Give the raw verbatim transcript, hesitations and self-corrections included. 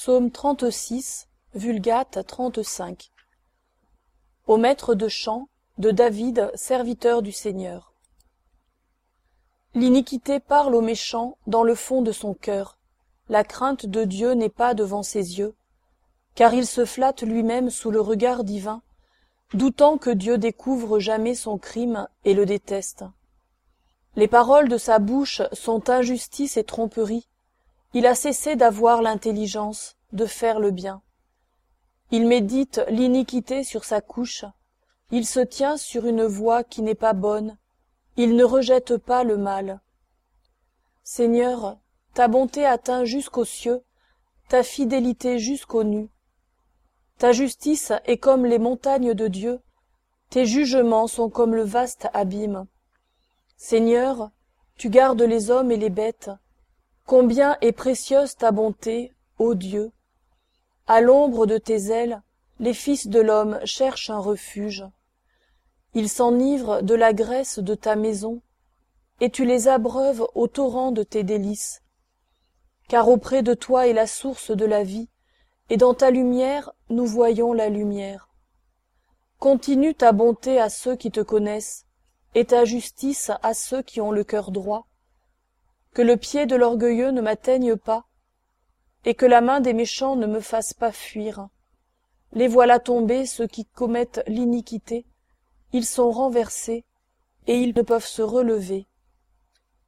Psaume trente-six, Vulgate trente-cinq. Au maître de chant, de David, serviteur du Seigneur. L'iniquité parle au méchant dans le fond de son cœur. La crainte de Dieu n'est pas devant ses yeux, car il se flatte lui-même sous le regard divin, doutant que Dieu découvre jamais son crime et le déteste. Les paroles de sa bouche sont injustice et tromperie. Il a cessé d'avoir l'intelligence, de faire le bien. Il médite l'iniquité sur sa couche. Il se tient sur une voie qui n'est pas bonne. Il ne rejette pas le mal. Seigneur, ta bonté atteint jusqu'aux cieux, ta fidélité jusqu'aux nues. Ta justice est comme les montagnes de Dieu, tes jugements sont comme le vaste abîme. Seigneur, tu gardes les hommes et les bêtes. Combien est précieuse ta bonté, ô Dieu! À l'ombre de tes ailes, les fils de l'homme cherchent un refuge. Ils s'enivrent de la graisse de ta maison, et tu les abreuves au torrent de tes délices. Car auprès de toi est la source de la vie, et dans ta lumière nous voyons la lumière. Continue ta bonté à ceux qui te connaissent, et ta justice à ceux qui ont le cœur droit. Que le pied de l'orgueilleux ne m'atteigne pas, et que la main des méchants ne me fasse pas fuir. Les voilà tombés ceux qui commettent l'iniquité, ils sont renversés, et ils ne peuvent se relever.